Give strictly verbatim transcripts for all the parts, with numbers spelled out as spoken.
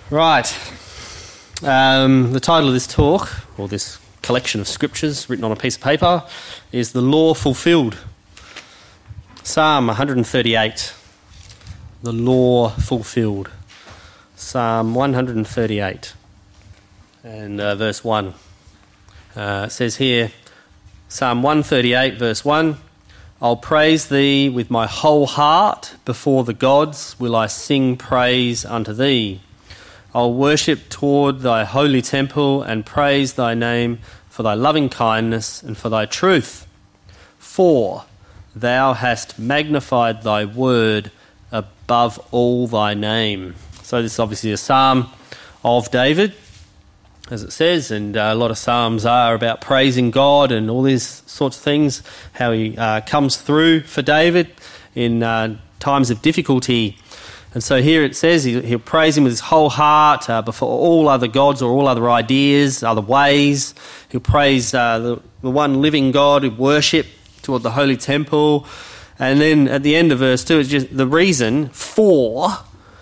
Right. Um, the title of this talk, or this collection of scriptures written on a piece of paper, is The Law Fulfilled. Psalm one thirty-eight. The Law Fulfilled. Psalm one thirty-eight. And uh, verse one. Uh, it says here, Psalm one thirty-eight, verse one, I'll praise thee with my whole heart, before the gods will I sing praise unto thee. I'll worship toward thy holy temple and praise thy name for thy loving kindness and for thy truth. For thou hast magnified thy word above all thy name. So this is obviously a psalm of David, as it says, and uh, a lot of psalms are about praising God and all these sorts of things, how he uh, comes through for David in uh, times of difficulty. And so here it says he, he'll praise him with his whole heart uh, before all other gods or all other ideas, other ways. He'll praise uh, the, the one living God, he'll worship toward the holy temple. And then at the end of verse two, it's just the reason for,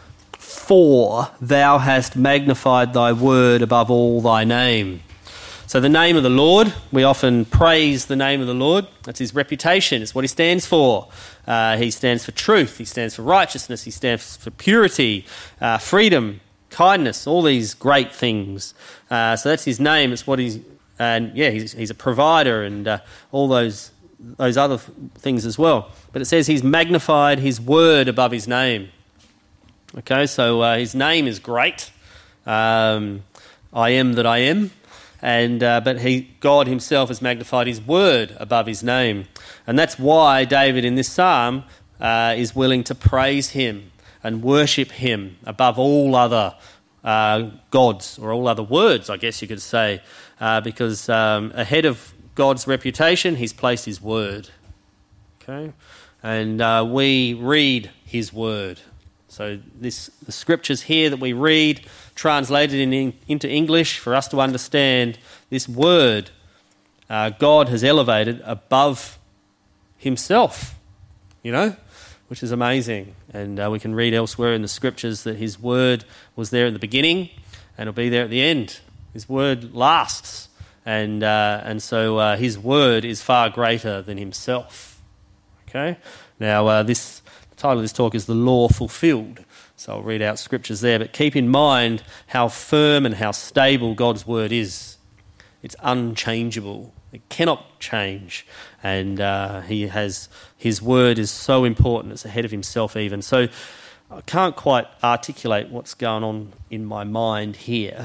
for thou hast magnified thy word above all thy name. So the name of the Lord, we often praise the name of the Lord. That's his reputation. It's what he stands for. Uh, he stands for truth. He stands for righteousness. He stands for purity, uh, freedom, kindness, all these great things. Uh, so that's his name. It's what he's, and yeah, he's, he's a provider and uh, all those those other things as well. But it says he's magnified his word above his name. Okay, so uh, his name is great. Um, I am that I am. And uh, but he, God himself has magnified his word above his name. And that's why David in this psalm uh, is willing to praise him and worship him above all other uh, gods, or all other words, I guess you could say, uh, because um, ahead of God's reputation, he's placed his word. Okay, and uh, we read his word. So this the scriptures here that we read, translated in, into English for us to understand, this word uh, God has elevated above himself, you know, which is amazing. And uh, we can read elsewhere in the scriptures that his word was there at the beginning and it'll be there at the end. His word lasts, and uh, and so uh, his word is far greater than himself. Okay, now uh, this the title of this talk is The Law Fulfilled. So I'll read out scriptures there, but keep in mind how firm and how stable God's word is. It's unchangeable. It cannot change. And uh, he has his word is so important. It's ahead of himself even. So I can't quite articulate what's going on in my mind here.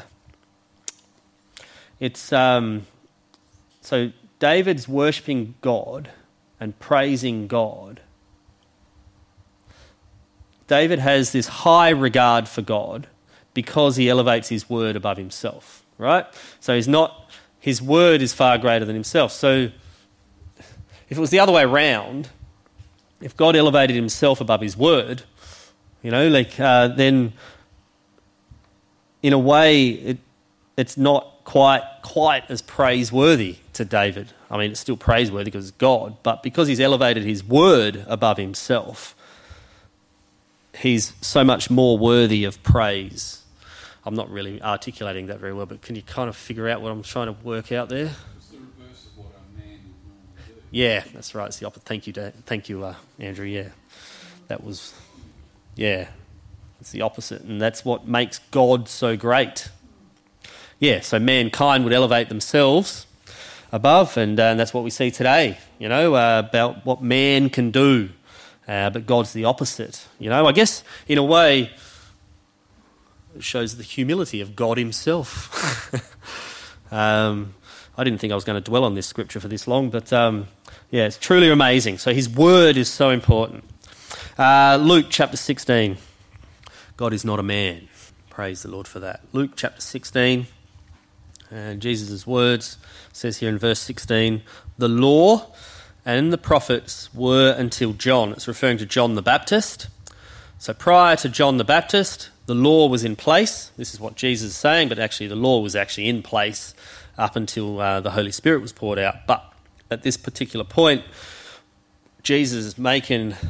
It's um, so David's worshipping God and praising God. David has this high regard for God because he elevates his word above himself, right? So he's not, his word is far greater than himself. So if it was the other way around, if God elevated himself above his word, you know, like uh, then in a way it, it's not quite quite as praiseworthy to David. I mean, it's still praiseworthy because it's God, but because he's elevated his word above himself, he's so much more worthy of praise. I'm not really articulating that very well, but can you kind of figure out what I'm trying to work out there? It's the reverse of what a man would normally do. Yeah, that's right. It's the opposite. Thank you, Dave. Thank you, uh, Andrew. Yeah, that was, yeah, it's the opposite, and that's what makes God so great. Yeah, so mankind would elevate themselves above, and, uh, and that's what we see today, you know, uh, about what man can do. Uh, but God's the opposite, you know. I guess, in a way, it shows the humility of God himself. um, I didn't think I was going to dwell on this scripture for this long, but um, yeah, it's truly amazing. So his word is so important. Uh, Luke chapter sixteen. God is not a man. Praise the Lord for that. Luke chapter sixteen. And Jesus' words says here in verse sixteen, the law and the prophets were until John. It's referring to John the Baptist. So prior to John the Baptist, the law was in place. This is what Jesus is saying, but actually the law was actually in place up until uh, the Holy Spirit was poured out. But at this particular point, Jesus is making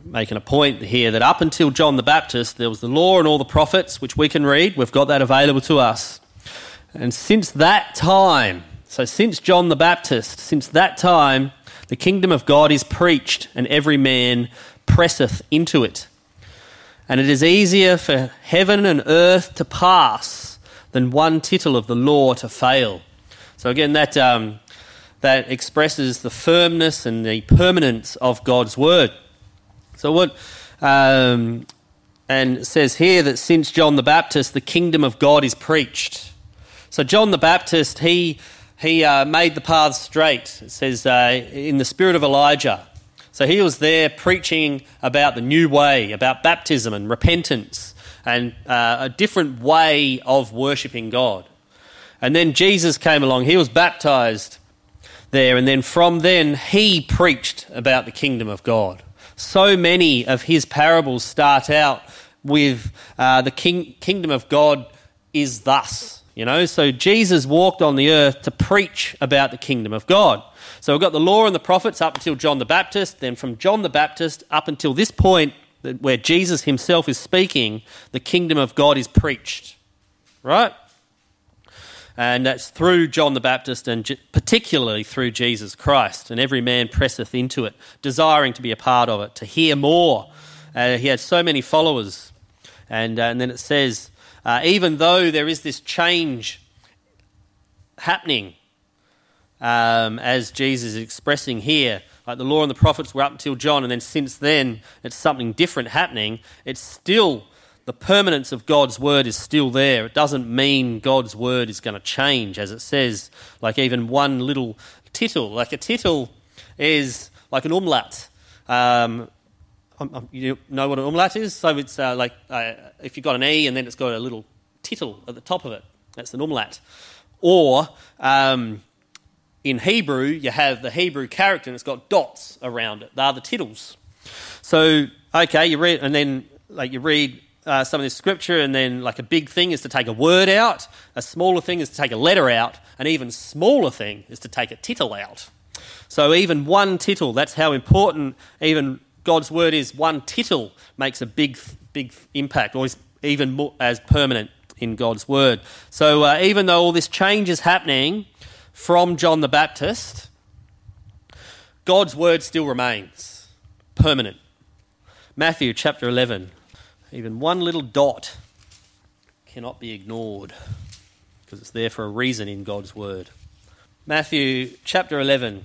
making a point here that up until John the Baptist, there was the law and all the prophets, which we can read. We've got that available to us. And since that time, so since John the Baptist, since that time, the kingdom of God is preached, and every man presseth into it. And it is easier for heaven and earth to pass than one tittle of the law to fail. So again, that um, that expresses the firmness and the permanence of God's word. So what, um, and it says here that since John the Baptist, the kingdom of God is preached. So John the Baptist, he he uh, made the paths straight. It says uh, in the spirit of Elijah. So he was there preaching about the new way, about baptism and repentance and uh, a different way of worshipping God. And then Jesus came along. He was baptised there, and then from then he preached about the kingdom of God. So many of his parables start out with uh, the king, kingdom of God is thus, you know. So Jesus walked on the earth to preach about the kingdom of God. So we've got the law and the prophets up until John the Baptist. Then from John the Baptist up until this point where Jesus himself is speaking, the kingdom of God is preached, right? And that's through John the Baptist and particularly through Jesus Christ. And every man presseth into it, desiring to be a part of it, to hear more. Uh, he had so many followers. And, uh, and then it says, uh, even though there is this change happening, um, as Jesus is expressing here, like the law and the prophets were up until John, and then since then it's something different happening, it's still... the permanence of God's word is still there. It doesn't mean God's word is going to change, as it says, like even one little tittle. Like a tittle is like an umlaut. Um, you know what an umlaut is? So it's uh, like uh, if you've got an E and then it's got a little tittle at the top of it. That's an umlaut. Or um, in Hebrew, you have the Hebrew character and it's got dots around it. They're the tittles. So, okay, you read, and then like you read... Uh, some of this scripture, and then like a big thing is to take a word out, a smaller thing is to take a letter out, an even smaller thing is to take a tittle out. So even one tittle, that's how important even God's word is. One tittle makes a big, big impact, or is even more as permanent in God's word. So uh, even though all this change is happening from John the Baptist, God's word still remains permanent. Matthew chapter eleven. Even one little dot cannot be ignored because it's there for a reason in God's word. Matthew chapter eleven.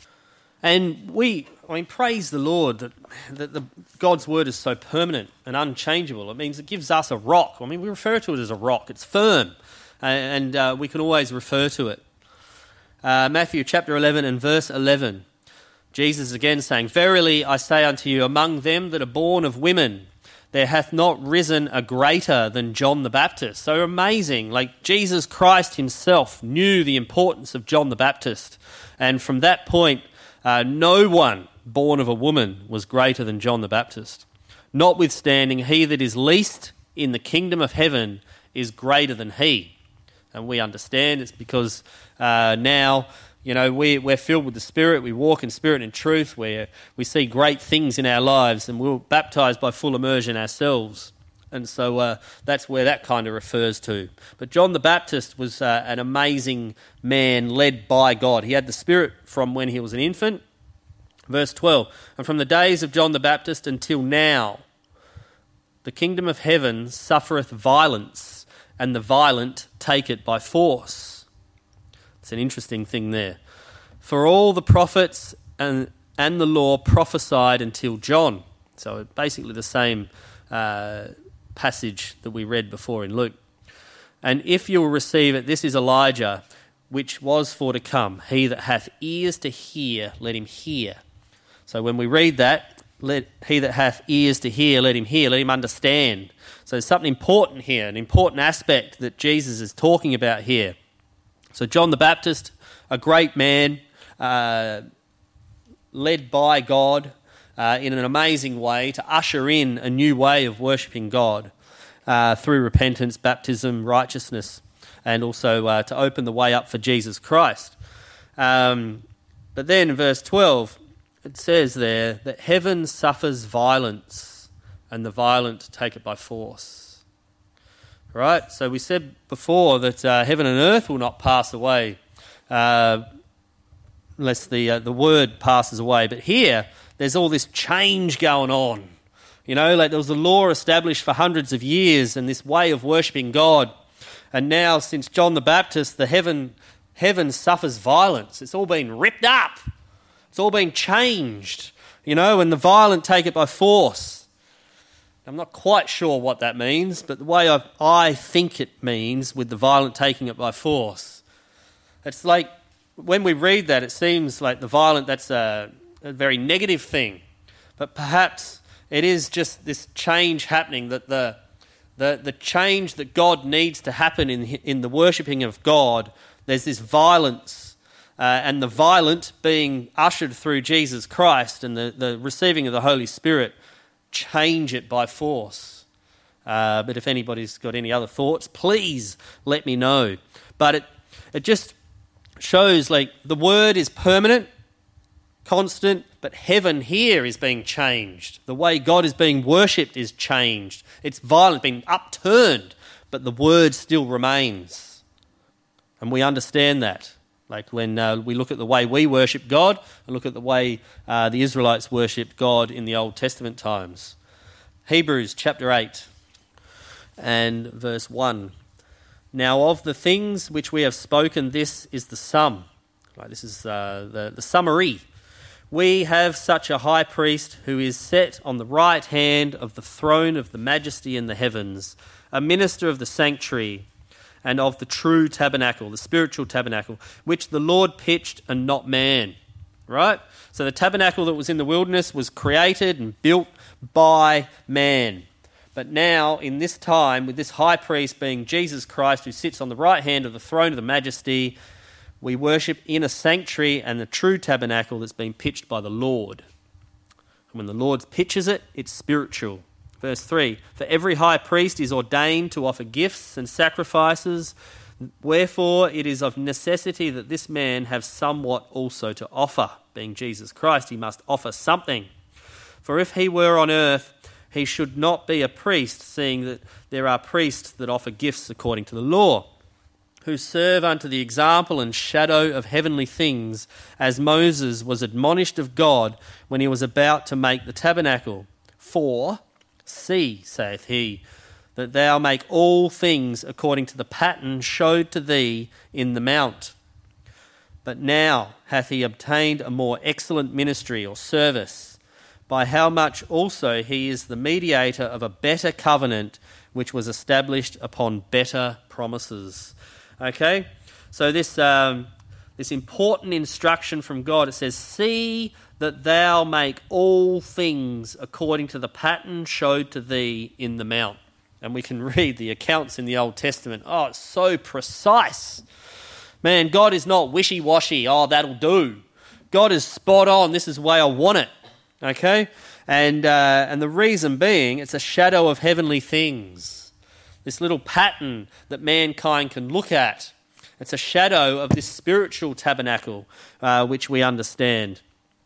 And we, I mean, praise the Lord that, that the, God's word is so permanent and unchangeable. It means it gives us a rock. I mean, we refer to it as a rock. It's firm, and uh, we can always refer to it. Uh, Matthew chapter eleven and verse eleven. Jesus again saying, "Verily I say unto you, among them that are born of women, there hath not risen a greater than John the Baptist." So amazing. Like Jesus Christ himself knew the importance of John the Baptist. And from that point, uh, no one born of a woman was greater than John the Baptist. Notwithstanding, he that is least in the kingdom of heaven is greater than he. And we understand it's because uh, now... You know, we, we're filled with the Spirit, we walk in spirit and truth, where we see great things in our lives, and we're baptised by full immersion ourselves. And so uh, that's where that kind of refers to. But John the Baptist was uh, an amazing man led by God. He had the Spirit from when he was an infant. Verse twelve, "And from the days of John the Baptist until now, the kingdom of heaven suffereth violence, and the violent take it by force." It's an interesting thing there. "For all the prophets and and the law prophesied until John." So basically the same uh, passage that we read before in Luke. "And if you will receive it, this is Elijah, which was for to come. He that hath ears to hear, let him hear." So when we read that, let he that hath ears to hear, let him hear, let him understand. So there's something important here, an important aspect that Jesus is talking about here. So John the Baptist, a great man, uh, led by God uh, in an amazing way to usher in a new way of worshipping God uh, through repentance, baptism, righteousness, and also uh, to open the way up for Jesus Christ. Um, but then in verse twelve, it says there that heaven suffers violence and the violent take it by force. Right? So we said before that uh, heaven and earth will not pass away uh, unless the uh, the word passes away. But here, there's all this change going on. You know, like there was a law established for hundreds of years and this way of worshipping God. And now, since John the Baptist, the heaven heaven suffers violence. It's all been ripped up. It's all been changed, you know, and the violent take it by force. I'm not quite sure what that means, but the way I, I think it means with the violent taking it by force, it's like when we read that, it seems like the violent, that's a, a very negative thing. But perhaps it is just this change happening, that the the, the change that God needs to happen in, in the worshipping of God, there's this violence. Uh, and the violent being ushered through Jesus Christ and the, the receiving of the Holy Spirit change it by force. Uh, but if anybody's got any other thoughts, please let me know. But it it just shows like the word is permanent, constant, but heaven here is being changed. The way God is being worshipped is changed. It's violent, being upturned, but the word still remains. And we understand that. Like when uh, we look at the way we worship God and look at the way uh, the Israelites worshipped God in the Old Testament times. Hebrews chapter eight and verse one. Now of the things which we have spoken, this is the sum. Right, this is uh, the, the summary. We have such a high priest who is set on the right hand of the throne of the majesty in the heavens, a minister of the sanctuary, and of the true tabernacle, the spiritual tabernacle, which the Lord pitched and not man. Right? So the tabernacle that was in the wilderness was created and built by man. But now, in this time, with this high priest being Jesus Christ, who sits on the right hand of the throne of the majesty, we worship in a sanctuary and the true tabernacle that's been pitched by the Lord. And when the Lord pitches it, it's spiritual. Verse three, for every high priest is ordained to offer gifts and sacrifices, wherefore it is of necessity that this man have somewhat also to offer. Being Jesus Christ, he must offer something. For if he were on earth, he should not be a priest, seeing that there are priests that offer gifts according to the law, who serve unto the example and shadow of heavenly things, as Moses was admonished of God when he was about to make the tabernacle. For see, saith he, that thou make all things according to the pattern showed to thee in the mount. But now hath he obtained a more excellent ministry or service, by how much also he is the mediator of a better covenant, which was established upon better promises. Okay, so this um, this important instruction from God, it says, see that thou make all things according to the pattern showed to thee in the mount. And we can read the accounts in the Old Testament. Oh, it's so precise. Man, God is not wishy-washy. Oh, that'll do. God is spot on. This is the way I want it. Okay? And, uh, and the reason being, it's a shadow of heavenly things. This little pattern that mankind can look at. It's a shadow of this spiritual tabernacle, uh, which we understand.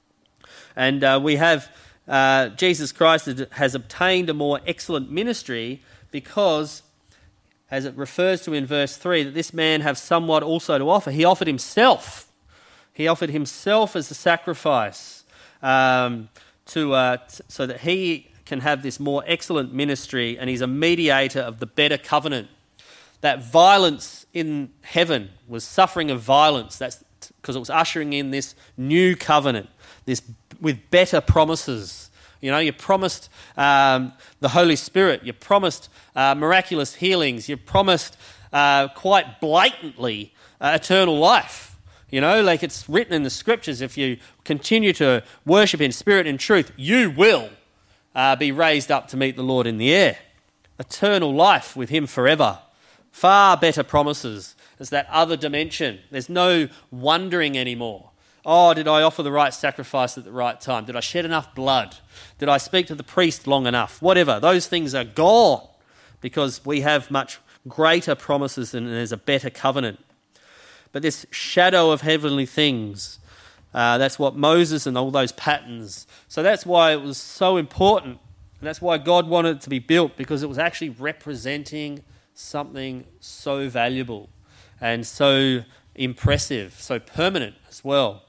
And uh, we have uh, Jesus Christ has obtained a more excellent ministry because, as it refers to in verse three, that this man have somewhat also to offer. He offered himself. He offered himself as a sacrifice um, to uh, t- so that he can have this more excellent ministry, and he's a mediator of the better covenant. That violence in heaven was suffering of violence. That's because it was ushering in this new covenant, this with better promises. You know, you're promised um, the Holy Spirit. You're promised uh, miraculous healings. You're promised uh, quite blatantly uh, eternal life. You know, like it's written in the scriptures, if you continue to worship in spirit and truth, you will uh, be raised up to meet the Lord in the air. Eternal life with him forever. Far better promises. There's that other dimension. There's no wondering anymore. Oh, did I offer the right sacrifice at the right time? Did I shed enough blood? Did I speak to the priest long enough? Whatever. Those things are gone because we have much greater promises and there's a better covenant. But this shadow of heavenly things, Uh, that's what Moses and all those patterns. So that's why it was so important. And that's why God wanted it to be built, because it was actually representing something so valuable and so impressive, so permanent as well.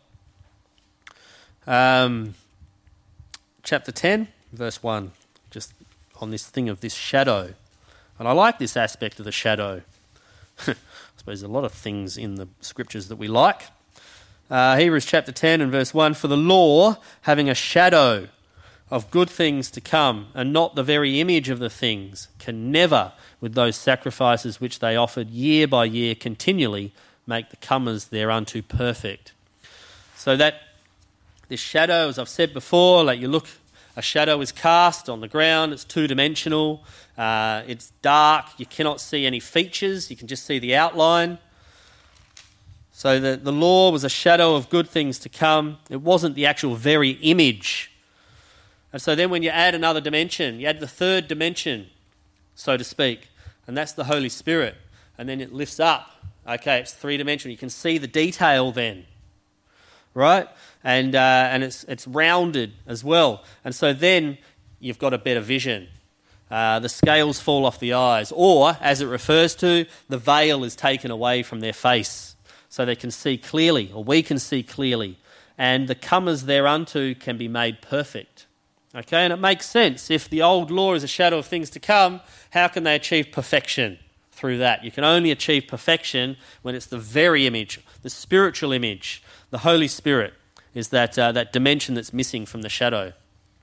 Um, chapter ten, verse one, just on this thing of this shadow. And I like this aspect of the shadow. I suppose there's a lot of things in the scriptures that we like. Uh, Hebrews chapter ten and verse one, for the law, having a shadow of good things to come, and not the very image of the things, can never, with those sacrifices which they offered year by year continually, make the comers thereunto perfect. So that this shadow, as I've said before, like you look, a shadow is cast on the ground, it's two-dimensional, uh, it's dark, you cannot see any features, you can just see the outline. So the, the law was a shadow of good things to come. It wasn't the actual very image. And so then when you add another dimension, you add the third dimension, so to speak, and that's the Holy Spirit. And then it lifts up. Okay, it's three-dimensional. You can see the detail then, right? And uh, and it's it's rounded as well. And so then you've got a better vision. Uh, the scales fall off the eyes. Or, as it refers to, the veil is taken away from their face so they can see clearly, or we can see clearly. And the comers thereunto can be made perfect. Okay, and it makes sense. If the old law is a shadow of things to come, how can they achieve perfection through that? You can only achieve perfection when it's the very image, the spiritual image. The Holy Spirit is that uh, that dimension that's missing from the shadow.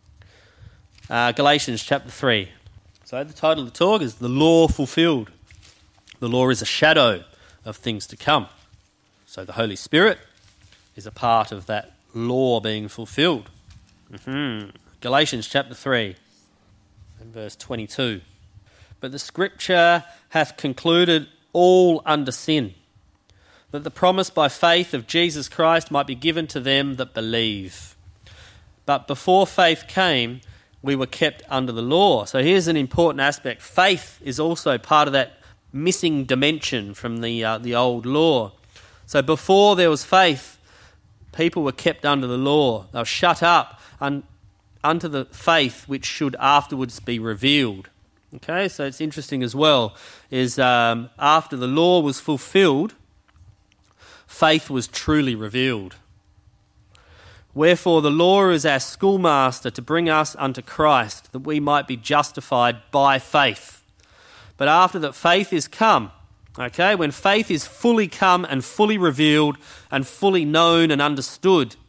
Uh, Galatians chapter three. So the title of the talk is The Law Fulfilled. The law is a shadow of things to come. So the Holy Spirit is a part of that law being fulfilled. Mm-hmm. Galatians chapter three and verse twenty-two. But the scripture hath concluded all under sin, that the promise by faith of Jesus Christ might be given to them that believe. But before faith came, we were kept under the law. So here's an important aspect. Faith is also part of that missing dimension from the uh, the old law. So before there was faith, people were kept under the law. They were shut up un- unto the faith which should afterwards be revealed. Okay, so it's interesting as well, is um, after the law was fulfilled, faith was truly revealed. Wherefore the law is our schoolmaster to bring us unto Christ, that we might be justified by faith. But after that faith is come, okay, when faith is fully come and fully revealed and fully known and understood,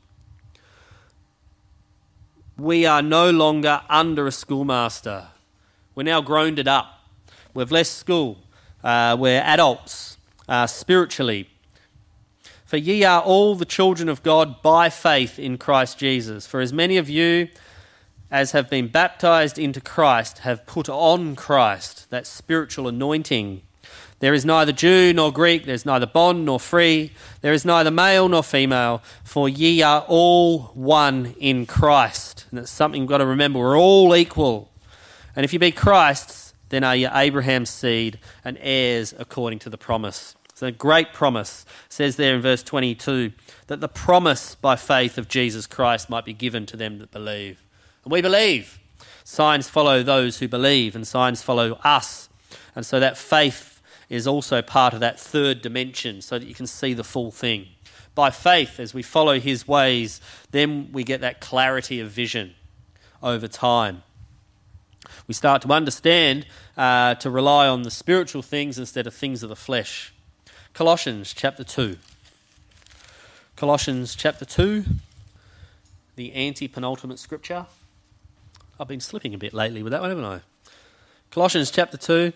we are no longer under a schoolmaster. We're now grown it up. We've left school. Uh, we're adults uh, spiritually. For ye are all the children of God by faith in Christ Jesus. For as many of you as have been baptized into Christ have put on Christ, that spiritual anointing. There is neither Jew nor Greek, there is neither bond nor free, there is neither male nor female, for ye are all one in Christ. And it's something you've got to remember, we're all equal. And if you be Christ's, then are you Abraham's seed and heirs according to the promise. It's a great promise. It says there in verse twenty-two, that the promise by faith of Jesus Christ might be given to them that believe. And we believe. Signs follow those who believe, and signs follow us. And so that faith is also part of that third dimension, so that you can see the full thing. By faith, as we follow his ways, then we get that clarity of vision over time. We start to understand uh, to rely on the spiritual things instead of things of the flesh. Colossians chapter two. Colossians chapter two, the anti-penultimate scripture. I've been slipping a bit lately with that one, haven't I? Colossians chapter two.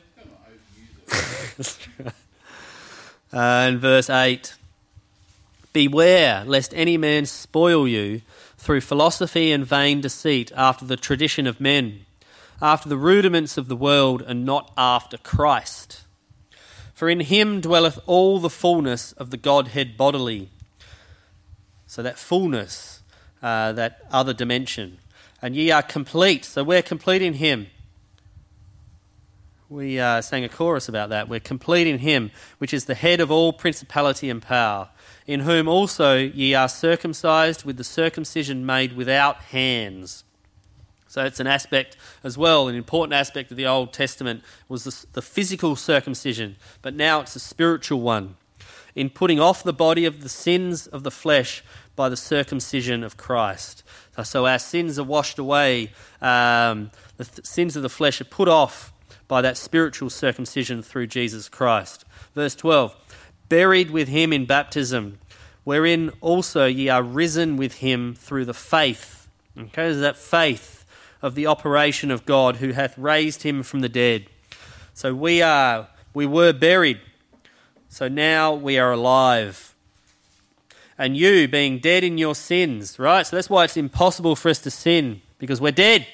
uh, and verse eight. Beware lest any man spoil you through philosophy and vain deceit, after the tradition of men, after the rudiments of the world, and not after Christ. For in him dwelleth all the fullness of the Godhead bodily. So that fullness, uh, that other dimension. And ye are complete. So we're complete in him. We uh, sang a chorus about that. We're complete in him, which is the head of all principality and power, in whom also ye are circumcised with the circumcision made without hands. So it's an aspect as well, an important aspect of the Old Testament was the, the physical circumcision, but now it's a spiritual one, in putting off the body of the sins of the flesh by the circumcision of Christ. So, so our sins are washed away, um, the th- sins of the flesh are put off by that spiritual circumcision through Jesus Christ. Verse twelve, buried with him in baptism, wherein also ye are risen with him through the faith. Okay, is that faith of the operation of God who hath raised him from the dead. So we are, we were buried, so now we are alive. And you being dead in your sins, right? So that's why it's impossible for us to sin, because we're dead.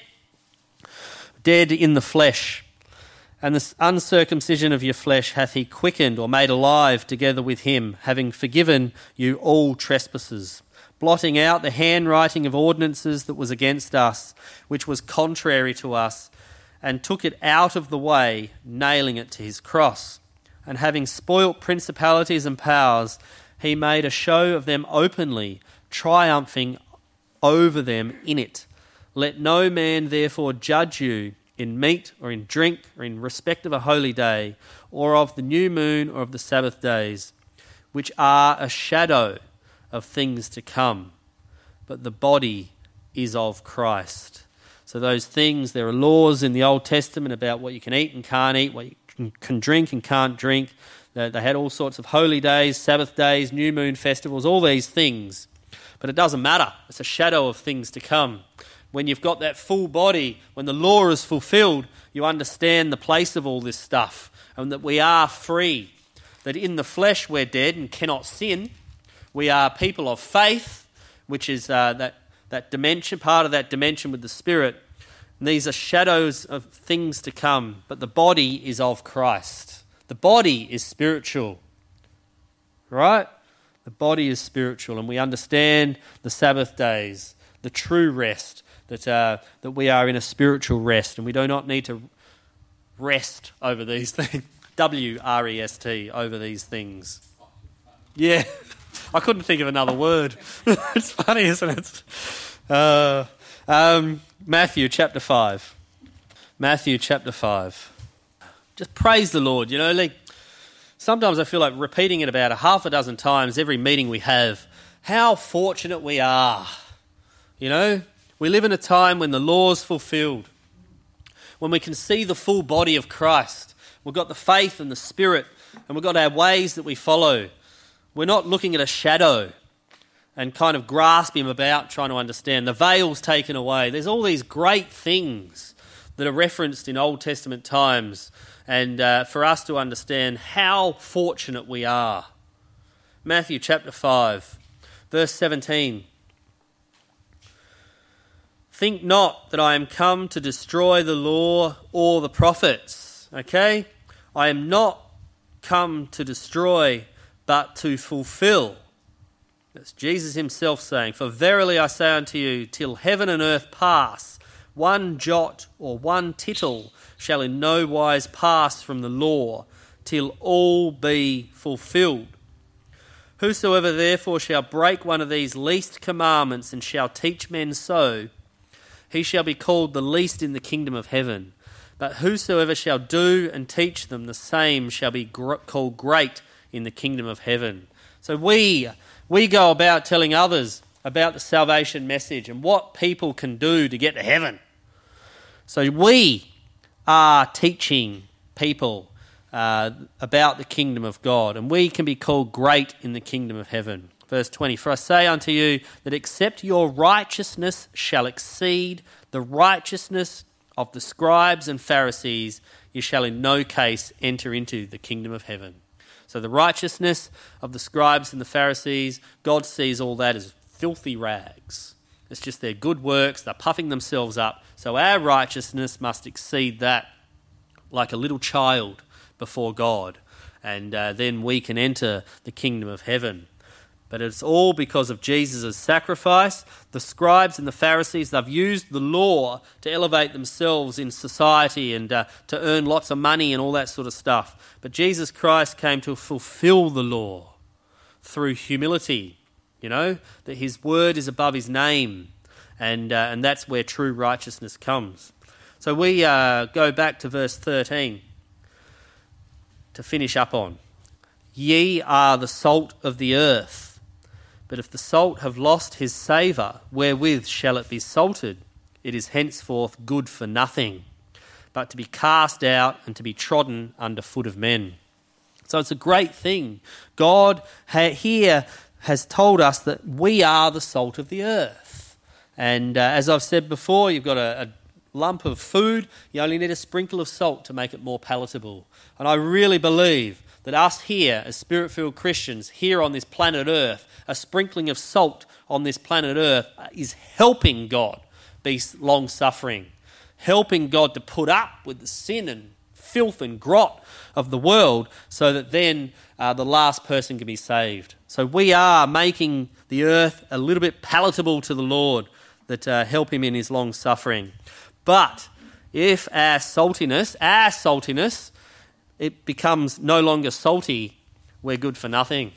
Dead in the flesh. And the uncircumcision of your flesh hath he quickened or made alive together with him, having forgiven you all trespasses, blotting out the handwriting of ordinances that was against us, which was contrary to us, and took it out of the way, nailing it to his cross. And having spoilt principalities and powers, he made a show of them openly, triumphing over them in it. Let no man therefore judge you in meat or in drink or in respect of a holy day, or of the new moon or of the Sabbath days, which are a shadow of things to come, but the body is of Christ. So those things, there are laws in the Old Testament about what you can eat and can't eat, what you can drink and can't drink. They had all sorts of holy days, Sabbath days, new moon festivals, all these things. But it doesn't matter. It's a shadow of things to come. When you've got that full body, when the law is fulfilled, you understand the place of all this stuff, and that we are free, that in the flesh we're dead and cannot sin. We are people of faith, which is uh, that, that dimension, part of that dimension with the Spirit. And these are shadows of things to come, but the body is of Christ. The body is spiritual, right? The body is spiritual, and we understand the Sabbath days, the true rest, that uh, that we are in a spiritual rest, and we do not need to rest over these things. W R E S T, over these things. Yeah, I couldn't think of another word. It's funny, isn't it? Uh, um, Matthew chapter five. Matthew chapter five. Just praise the Lord, you know. Like, sometimes I feel like repeating it about a half a dozen times every meeting we have. How fortunate we are, you know. We live in a time when the law's fulfilled, when we can see the full body of Christ. We've got the faith and the Spirit, and we've got our ways that we follow. We're not looking at a shadow and kind of grasping about trying to understand. The veil's taken away. There's all these great things that are referenced in Old Testament times, and uh, for us to understand how fortunate we are. Matthew chapter five, verse seventeen. Think not that I am come to destroy the law or the prophets. Okay? I am not come to destroy, but to fulfill. That's Jesus himself saying, for verily I say unto you, till heaven and earth pass, one jot or one tittle shall in no wise pass from the law, till all be fulfilled. Whosoever therefore shall break one of these least commandments and shall teach men so, he shall be called the least in the kingdom of heaven. But whosoever shall do and teach them, the same shall be gr- called great in the kingdom of heaven. So we, we go about telling others about the salvation message and what people can do to get to heaven. So we are teaching people uh, about the kingdom of God, and we can be called great in the kingdom of heaven. Verse twenty, for I say unto you that except your righteousness shall exceed the righteousness of the scribes and Pharisees, you shall in no case enter into the kingdom of heaven. So the righteousness of the scribes and the Pharisees, God sees all that as filthy rags. It's just their good works, they're puffing themselves up. So our righteousness must exceed that like a little child before God. And uh, then we can enter the kingdom of heaven. But it's all because of Jesus' sacrifice. The scribes and the Pharisees, they've used the law to elevate themselves in society and uh, to earn lots of money and all that sort of stuff. But Jesus Christ came to fulfill the law through humility, you know, that his word is above his name. And, uh, and that's where true righteousness comes. So we uh, go back to verse thirteen to finish up on. Ye are the salt of the earth. But if the salt have lost his savour, wherewith shall it be salted? It is henceforth good for nothing, but to be cast out and to be trodden under foot of men. So it's a great thing. God ha- here has told us that we are the salt of the earth. And uh, as I've said before, you've got a, a lump of food, you only need a sprinkle of salt to make it more palatable. And I really believe that us here as Spirit-filled Christians here on this planet Earth, a sprinkling of salt on this planet Earth is helping God be long-suffering, helping God to put up with the sin and filth and grot of the world so that then uh, the last person can be saved. So we are making the earth a little bit palatable to the Lord that uh, help him in his long-suffering. But if our saltiness, our saltiness, it becomes no longer salty, we're good for nothing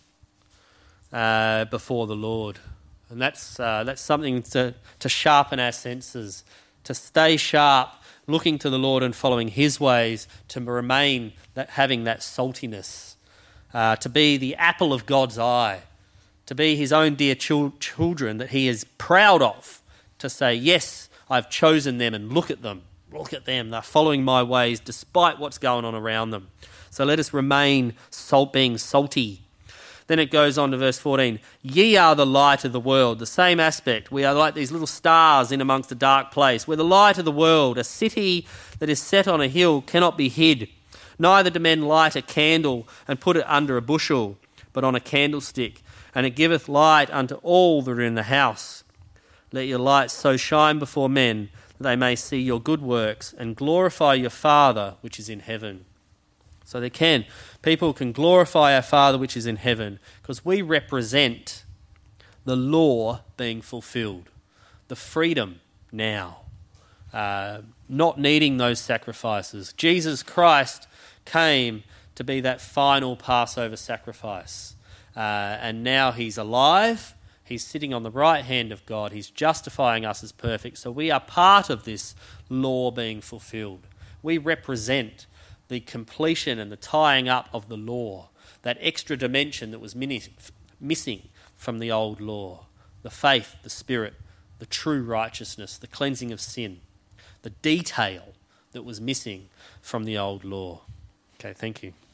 uh, before the Lord. And that's uh, that's something to, to sharpen our senses, to stay sharp, looking to the Lord and following his ways, to remain that, having that saltiness, uh, to be the apple of God's eye, to be his own dear chil- children that he is proud of, to say, yes, I've chosen them and look at them. Look at them, they're following my ways despite what's going on around them. So let us remain salt, being salty. Then it goes on to verse fourteen. Ye are the light of the world. The same aspect. We are like these little stars in amongst a dark place. We're the light of the world. A city that is set on a hill cannot be hid. Neither do men light a candle and put it under a bushel, but on a candlestick, and it giveth light unto all that are in the house. Let your light so shine before men that they may see your good works and glorify your Father which is in heaven. So they can. People can glorify our Father which is in heaven because we represent the law being fulfilled, the freedom now, uh, not needing those sacrifices. Jesus Christ came to be that final Passover sacrifice, uh, and now he's alive. He's sitting on the right hand of God. He's justifying us as perfect. So we are part of this law being fulfilled. We represent the completion and the tying up of the law, that extra dimension that was missing from the old law. The faith, the spirit, the true righteousness, the cleansing of sin, the detail that was missing from the old law. Okay, thank you.